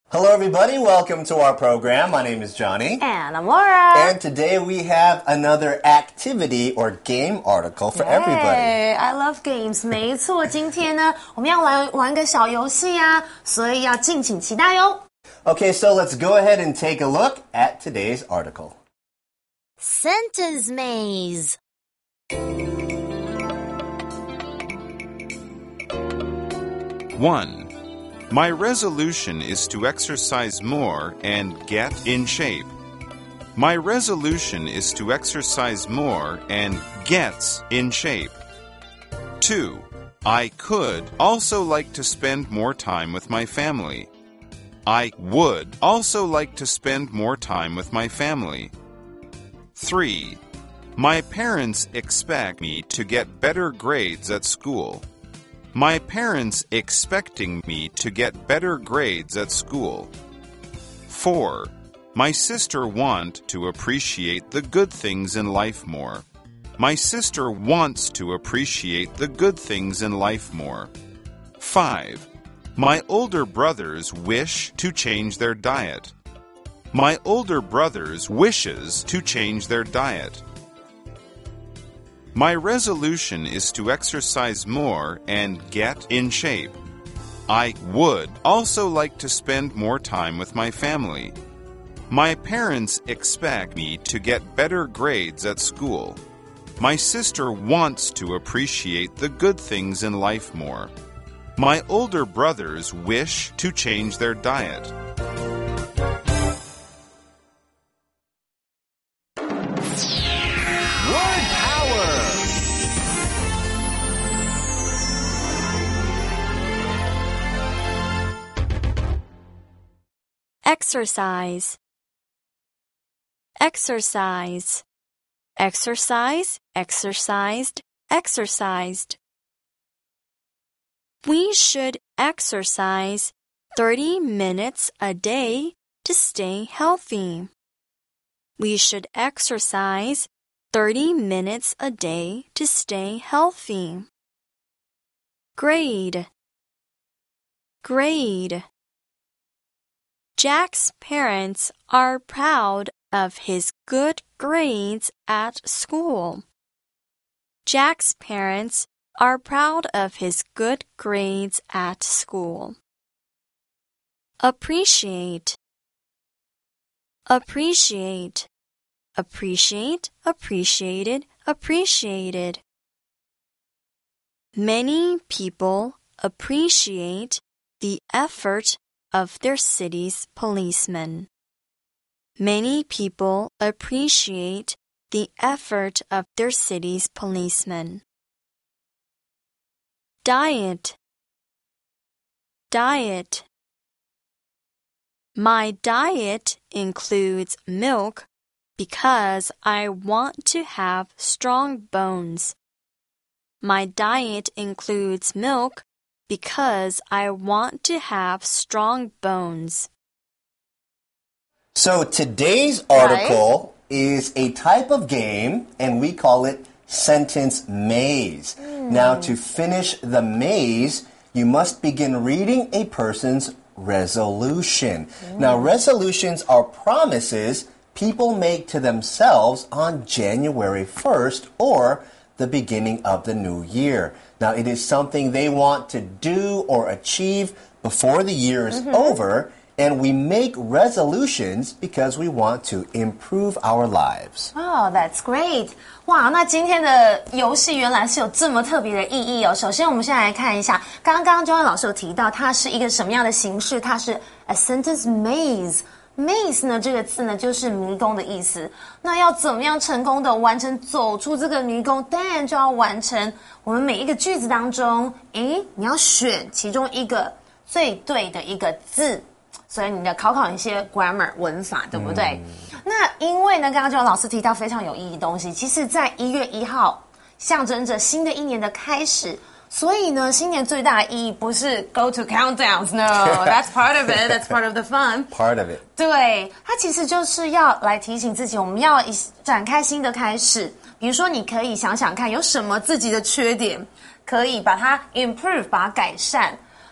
Hello, everybody. Welcome to our program. My name is Johnny. And I'm Laura. And today we have another activity or game article for everybody. I love games. 没错，今天呢，我们要来玩个小游戏啊，所以要敬请期待哟。 Okay, so let's go ahead and take a look at today's article. Sentence maze. 1. My resolution is to exercise more and get in shape. My resolution is to exercise more and gets in shape. 2. I could also like to spend more time with my family. I would also like to spend more time with my family. 3. My parents expect me to get better grades at school. My parents expecting me to get better grades at school. 4. My sister want to appreciate the good things in life more. My sister wants to appreciate the good things in life more. 5. My older brothers wish to change their diet. My older brothers wishes to change their diet. My resolution is to exercise more and get in shape. I would also like to spend more time with my family. My parents expect me to get better grades at school. My sister wants to appreciate the good things in life more. My older brothers wish to change their diet. Word power! Exercise. Exercise. Exercise, exercised, exercised. We should exercise 30 minutes a day to stay healthy. We should exercise 30 minutes a day to stay healthy. Grade. Grade. Jack's parents are proud of his good grades at school. Jack's parents are proud of his good grades at school. Appreciate. Appreciate. Appreciate, appreciated, appreciated. Many people appreciate the effort of their city's policemen. Many people appreciate the effort of their city's policemen. Diet. Diet. My diet includes milk because I want to have strong bones. My diet includes milk because I want to have strong bones. So today's article is a type of game, and we call it sentence maze. Now, to finish the maze, you must begin reading a person's resolution. Now, resolutions are promises people make to themselves on January 1st or the beginning of the new year. Now, it is something they want to do or achieve before the year is over, and we make resolutions because we want to improve our lives. Oh, that's great. 哇，那今天的游戏原来是有这么特别的意义哦。首先，我们先来看一下，刚刚Joanne老师有提到，它是一个什么样的形式？它是 a sentence maze。Maze 呢，这个字呢就是迷宫的意思。那要怎么样成功的完成走出这个迷宫？当然就要完成我们每一个句子当中，你要选其中一个最对的一个字。所以你的考一些 grammar 文法，对不对？那因为呢，刚刚就有老师提到非常有意义的东西，其实在1月1号象征着新的一年的开始，所以呢，新年最大的意义不是 go to countdowns，no， that's part of it， that's part of the fun，part of it。 对，它其实就是要来提醒自己，我们要展开新的开始。比如说，你可以想想看，有什么自己的缺点，可以把它 improve， 把它改善。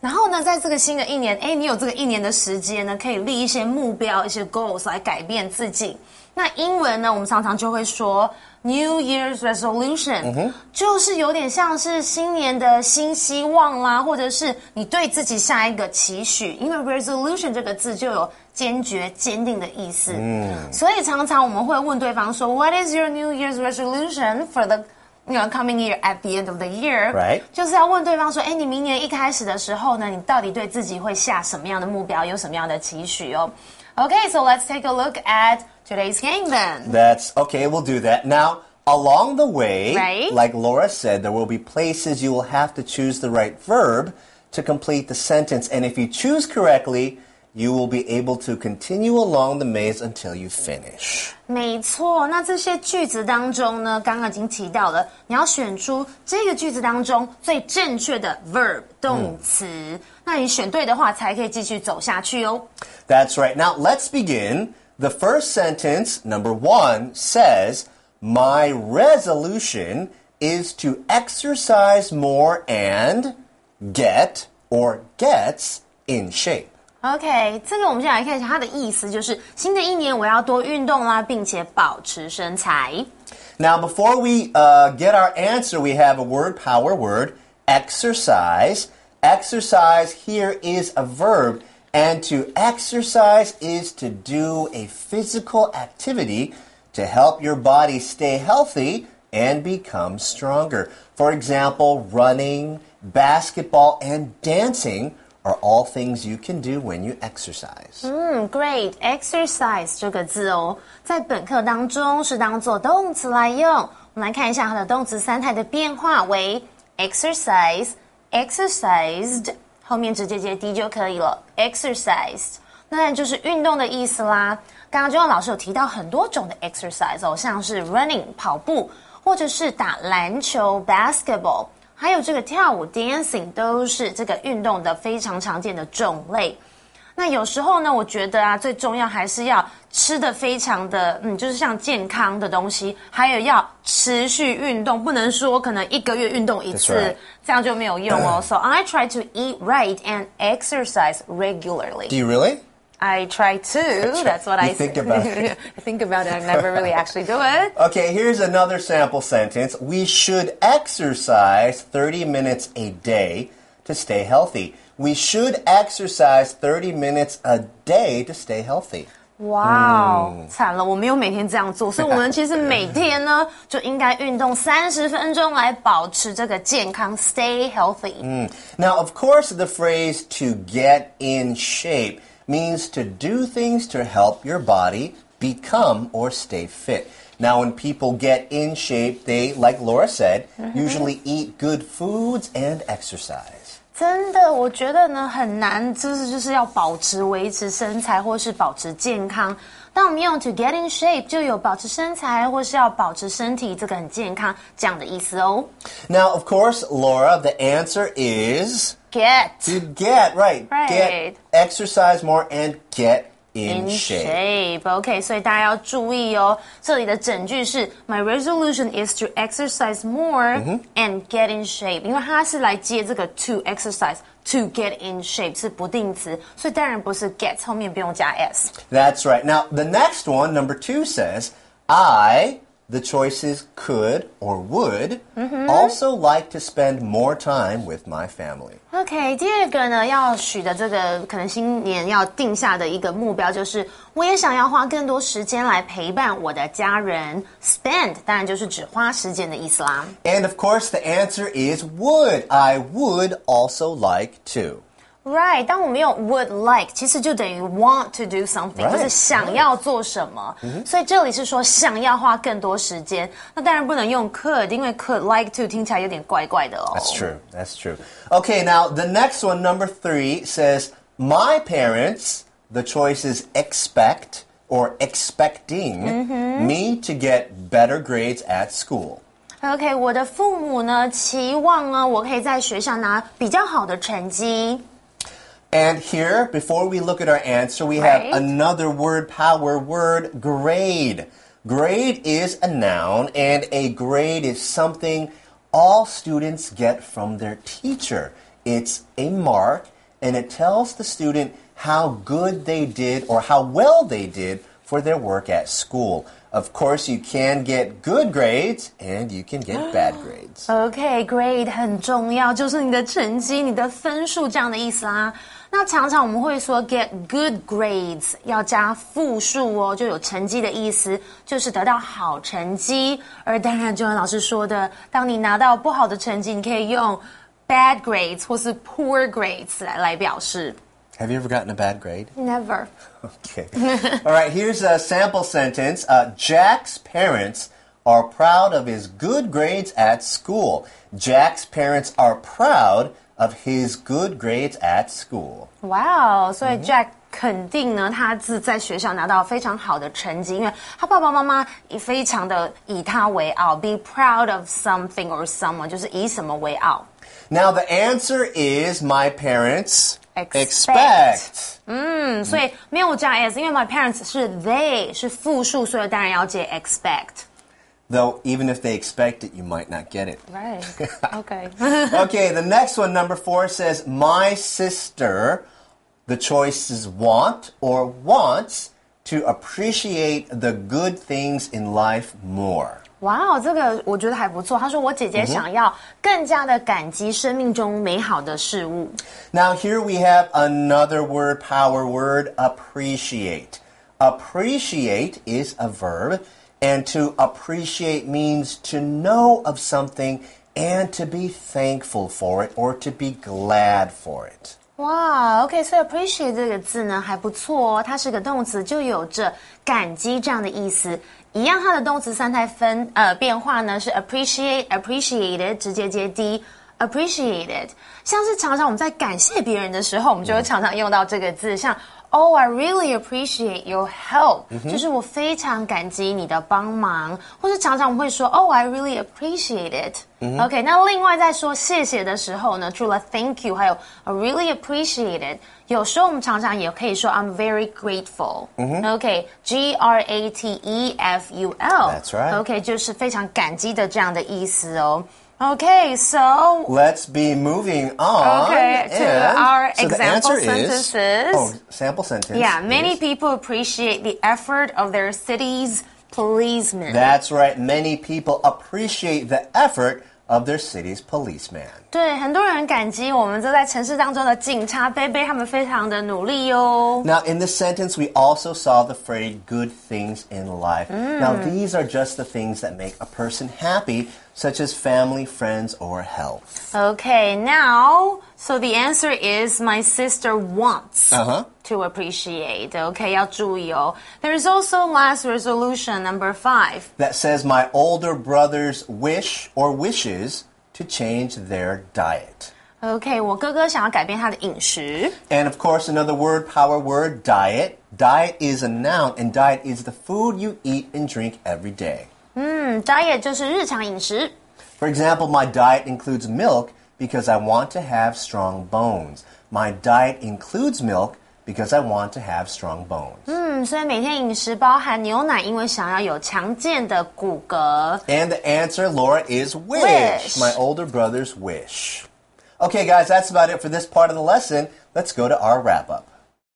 然后呢，在这个新的一年，你有这个一年的时间呢，可以立一些目标、一些 goals 来改变自己。那英文呢，我们常常就会说 New Year's Resolution，就是有点像是新年的新希望啦，或者是你对自己下一个期许。因为 resolution 这个字就有坚决、坚定的意思，所以常常我们会问对方说 What is your New Year's resolution for the coming year at the end of the year？ Right. 就是要问对方说，你明年一开始的时候呢，你到底对自己会下什么样的目标，有什么样的期许哦？ Okay, so let's take a look at today's game then. That's okay, we'll do that. Now, along the way, Right. like Laura said, there will be places you will have to choose the right verb to complete the sentence. And if you choose correctly, you will be able to continue along the maze until you finish. 没错，那这些句子当中呢，刚刚已经提到了，你要选出这个句子当中最正确的 verb 动词，那你选对的话，才可以继续走下去哦。 That's right. Now, let's begin. The first sentence, number 1, says, My resolution is to exercise more and get or gets in shape. OK， 这个我们先来看一下它的意思，就是新的一年我要多运动啦，并且保持身材。 Now, before we get our answer, we have a word, power word, exercise. Exercise here is a verb, and to exercise is to do a physical activity to help your body stay healthy and become stronger. For example, running, basketball, and dancing are all things you can do when you exercise. Great. Exercise 这个字哦，在本课当中是当做动词来用。我们来看一下它的动词三态的变化为 exercise, exercised， 后面直接接 d 就可以了。exercised， 那就是运动的意思啦。刚刚就老师有提到很多种的 exercise 哦，像是 running 跑步，或者是打篮球 basketball。还有这个跳舞 dancing 都是这个运动的非常常见的种类。那有时候呢，我觉得啊，最重要还是要吃的非常的，就是像健康的东西，还有要持续运动，不能说可能1个月运动一次， right. 这样就没有用哦。So I try to eat right and exercise regularly. Do you really? I try to. That's what I think about it. I think about it. I never really actually do it. Okay, here's another sample sentence. We should exercise 30 minutes a day to stay healthy. We should exercise 30 minutes a day to stay healthy. 哇哦，惨了，我没有每天这样做，所以我们其实每天呢就应该运动30分钟来保持这个健康 ，stay healthy。 Now, of course, the phrase to get in shape means to do things to help your body become or stay fit. Now, when people get in shape, they, like Laura said, usually eat good foods and exercise. 真的，我觉得呢很难，就是要保持维持身材或是保持健康。当我们用 to get in shape 就有保持身材或是要保持身体这个很健康这样的意思哦。 Now, of course, Laura, the answer is Get to get, right. Right. Get, exercise more and get in shape. OK， 所以大家要注意哦。这里的整句是 My resolution is to exercise more and get in shape， 因为它是来接这个 to exercise。To get in shape 是不定词，所以当然不是 get 后面不用加 s。 That's right. Now, the next one, number 2, says, I, the choices could or would, also like to spend more time with my family. OK， 第二个呢，要许的这个可能新年要定下的一个目标就是，我也想要花更多时间来陪伴我的家人。Spend 当然就是指花时间的意思啦。 And of course, the answer is would. I would also like to. Right， 当我们用 would like， 其实就等于 want to do something， 就是想要做什么。所以这里是说想要花更多时间。那当然不能用 could， 因为 could like to 听起来有点怪怪的哦。 That's true. That's true. Okay, now the next one, number 3, says, my parents, the choices expect or expecting me to get better grades at school. OK， 我的父母呢期望呢我可以在学校拿比较好的成绩。 And here, before we look at our answer, we have Right. another word, power word, grade. Grade is a noun, and a grade is something all students get from their teacher. It's a mark, and it tells the student how good they did or how well they did for their work at school. Of course, you can get good grades and you can get bad grades. OK, grade 很重要，就是你的成绩、你的分数这样的意思啦。那常常我们会说 get good grades 要加复数哦，就有成绩的意思，就是得到好成绩。而当然，就像老师说的，当你拿到不好的成绩，你可以用 bad grades 或是 poor grades 来表示。 Have you ever gotten a bad grade? Never. Okay. All right, here's a sample sentence. Jack's parents are proud of his good grades at school. Jack's parents are proud of his good grades at school. Wow, 所以 Jack 肯定呢，他是在学校拿到非常好的成绩，因为他爸爸妈妈也非常的以他为傲。Be proud of something or someone 就是以什么为傲。 Now the answer is my parents expect. 所以没有加 s， 因为 my parents 是 they 是复数，所以当然要接 expect. Though even if they expect it, you might not get it. Right. Okay. Okay, the next one, number 4, says, my sister, the choice is want or wants to appreciate the good things in life more. 哇，这个我觉得还不错。他说我姐姐想要更加的感激生命中美好的事物。 Now here we have another word, power word, appreciate. Appreciate is a verb, and to appreciate means to know of something and to be thankful for it or to be glad for it. 哇 ，OK， 所以 appreciate 这个字呢还不错哦，它是个动词，就有着感激这样的意思。一样，它的动词三态变化呢是 appreciate、appreciated， 直接接 d，appreciated。像是常常我们在感谢别人的时候，我们就会常常用到这个字，像 Oh, I really appreciate your help，就是我非常感激你的帮忙，或是常常我们会说 Oh, I really appreciate it。OK， 那另外在说谢谢的时候呢，除了 Thank you， 还有 I really appreciate it， 有时候我们常常也可以说 I'm very grateful。OK， grateful。That's right。OK， 就是非常感激的这样的意思哦。Okay, so let's be moving on. Okay, to our so example sentences. Sample sentence. Yeah, many people appreciate the effort of their city's policemen. That's right. Many people appreciate the effort of their city's policeman. 对，很多人感激我们这在城市当中的警察贝贝，他们非常的努力哟。 Now, in this sentence, we also saw the phrase good things in life. Now, these are just the things that make a person happy, such as family, friends, or health. Okay, now, so the answer is my sister wants to appreciate. Okay, 要注意哦。There's also last resolution, number 5. That says my older brother's wish or wishes to change their diet. Okay, 我哥哥想要改变他的饮食。 And of course, another word, power word, diet. Diet is a noun, and diet is the food you eat and drink every day. Diet 就是日常饮食。 For example, my diet includes milk because I want to have strong bones. My diet includes milk because I want to have strong bones. 所以每天饮食包含牛奶，因为想要有强健的骨骼。 And the answer, Laura, is wish. My older brother's wish. Okay, guys, that's about it for this part of the lesson. Let's go to our wrap-up.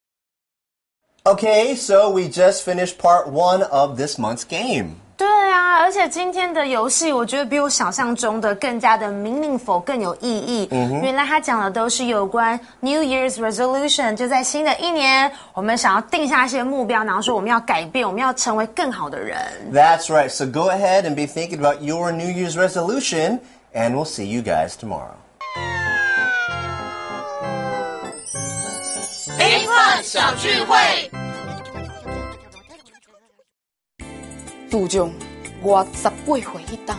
Okay, so we just finished part 1 of this month's game. 对啊，而且今天的游戏我觉得比我想象中的更加的 meaningful， 更有意义。原来他讲的都是有关 New Year's resolution， 就在新的一年，我们想要定下一些目标，然后说我们要改变，我们要成为更好的人。 That's right. So go ahead and be thinking about your New Year's resolution, and we'll see you guys tomorrow. A-Pod 小聚会。 杜仲58岁一档，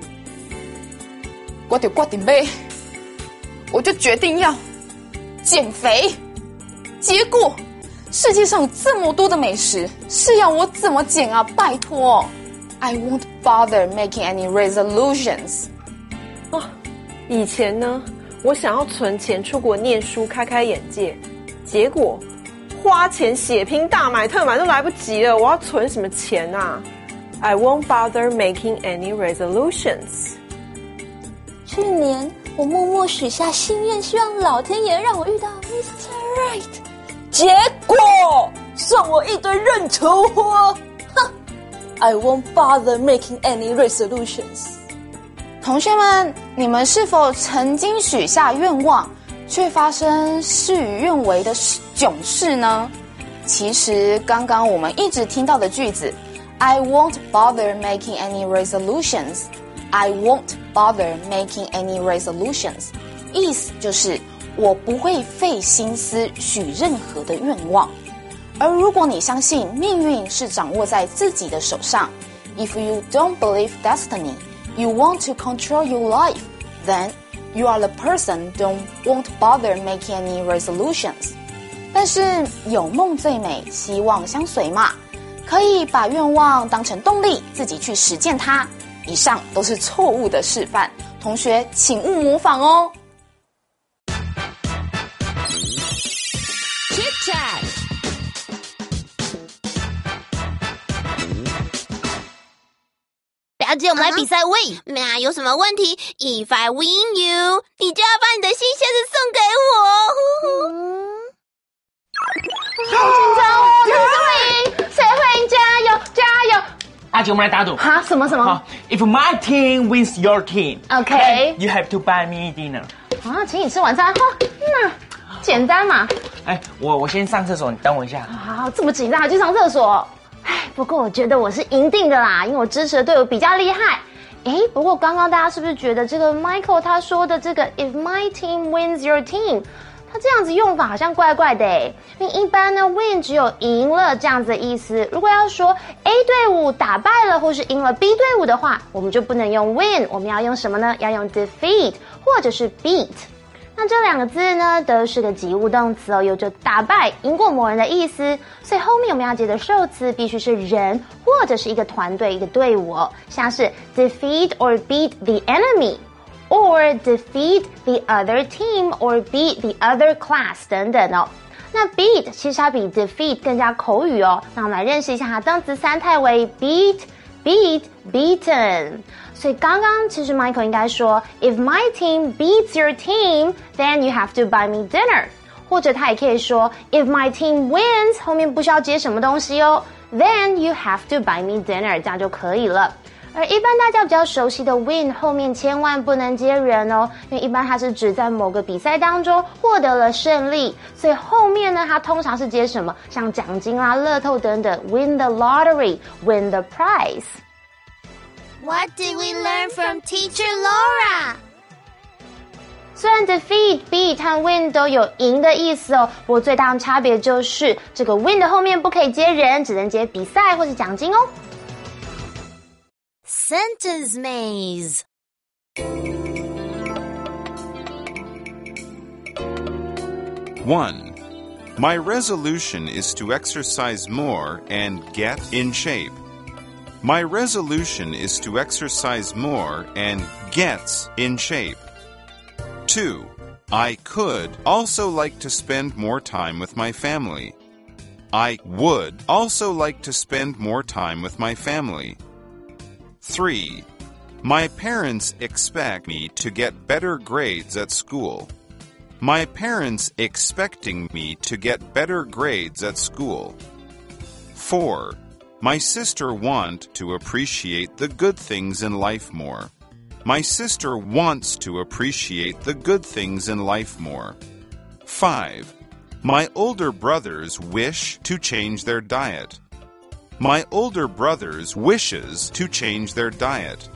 我就决定我就决定要减肥。结果世界上有这么多的美食，是要我怎么减啊？拜托 ，I won't bother making any resolutions。 以前呢，我想要存钱出国念书，开开眼界，结果花钱血拼大买特买都来不及了，我要存什么钱啊？I won't bother making any resolutions. 去年我默默许下心愿，希望老天爷让我遇到 Mr. Right。结果送我一堆认筹货。哼 I won't bother making any resolutions。同学们，你们是否曾经许下愿望，却发生事与愿违的囧事呢？其实刚刚我们一直听到的句子 I won't bother making any resolutions I won't bother making any resolutions 意思就是我不会费心思许任何的愿望。而如果你相信命运是掌握在自己的手上 If you don't believe destiny, you want to control your life, then you are the person won't bother making any resolutions但是有梦最美，希望相随嘛，可以把愿望当成动力，自己去实践它。以上都是错误的示范，同学请勿模仿哦。 Chit Chat， 表姐，我们来比赛 win。那有什么问题 ？If I win you， 你就要把你的新鞋子送给我。 好紧张哦！谁会赢？谁会赢？加油！加油！ 阿姐，我们来打赌。 哈？什么？ 好 ，If my team wins your team, OK. you have to buy me dinner. 啊，请你吃晚餐哈？那简单嘛。 哎，我先上厕所，你等我一下。 好，这么紧张还去上厕所？哎，不过我觉得我是赢定的啦，因为我支持的队伍比较厉害。哎，不过刚刚大家是不是觉得这个 Michael 他说的这个 If my team wins your team？他这样子用法好像怪怪的诶，因为一般呢 win 只有赢了这样子的意思。如果要说 A 队伍打败了或是赢了 B 队伍的话，我们就不能用 win， 我们要用什么呢？要用 defeat 或者是 beat。那这两个字呢都是个及物动词哦，有着打败、赢过某人的意思，所以后面我们要接的受词必须是人或者是一个团队、一个队伍哦，像是 defeat or beat the enemy。or defeat the other team or beat the other class 等等哦。那 beat 其实它比 defeat 更加口语哦。那我们来认识一下它动词三态为 beat、beaten。所以刚刚其实 Michael 应该说 If my team beats your team, then you have to buy me dinner。或者他也可以说 If my team wins， 后面不需要接什么东西哦 ，then you have to buy me dinner， 这样就可以了。而一般大家比较熟悉的 win 后面千万不能接人哦，因为一般它是指在某个比赛当中获得了胜利，所以后面呢它通常是接什么，像奖金啦、乐透等等 win the lottery, win the prize. What did we learn from Teacher Laura? 虽然 defeat, beat 和 win 都有赢的意思哦，不过最大的差别就是这个 win 的后面不可以接人，只能接比赛或是奖金哦。 Sentence maze. One. My resolution is to exercise more and get in shape. My resolution is to exercise more and gets in shape. 2. I could also like to spend more time with my family. I would also like to spend more time with my family. 3. My parents expect me to get better grades at school. My parents expecting me to get better grades at school. 4. My sister want to appreciate the good things in life more. My sister wants to appreciate the good things in life more. 5. My older brothers wish to change their diet. My older brothers wishes to change their diet.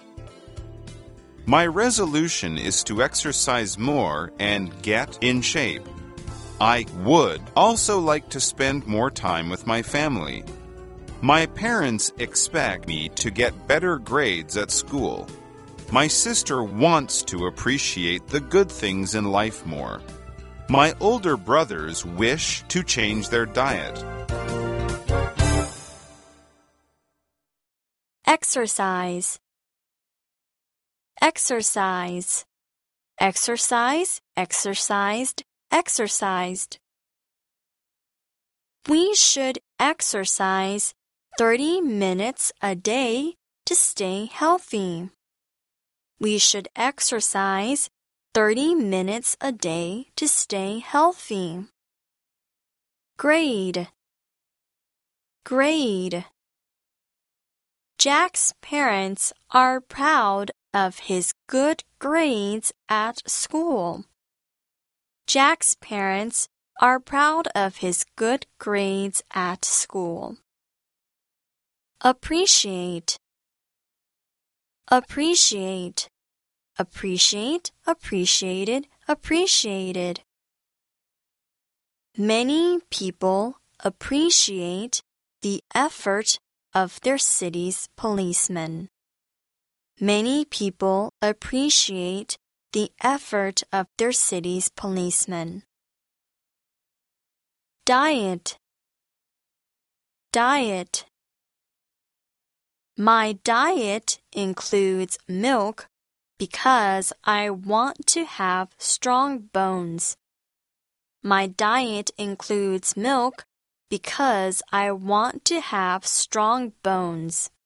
My resolution is to exercise more and get in shape. I would also like to spend more time with my family. My parents expect me to get better grades at school. My sister wants to appreciate the good things in life more. My older brothers wish to change their diet. Exercise. Exercise. Exercise, exercised, exercised. We should exercise 30 minutes a day to stay healthy. We should exercise 30 minutes a day to stay healthy. Grade. Grade. Jack's parents are proud of his good grades at school. Jack's parents are proud of his good grades at school. Appreciate. Appreciate. Appreciate, appreciated, appreciated. Many people appreciate the effort of their city's policemen. Many people appreciate the effort of their city's policemen. Diet. Diet. My diet includes milk because I want to have strong bones. My diet includes milk because I want to have strong bones.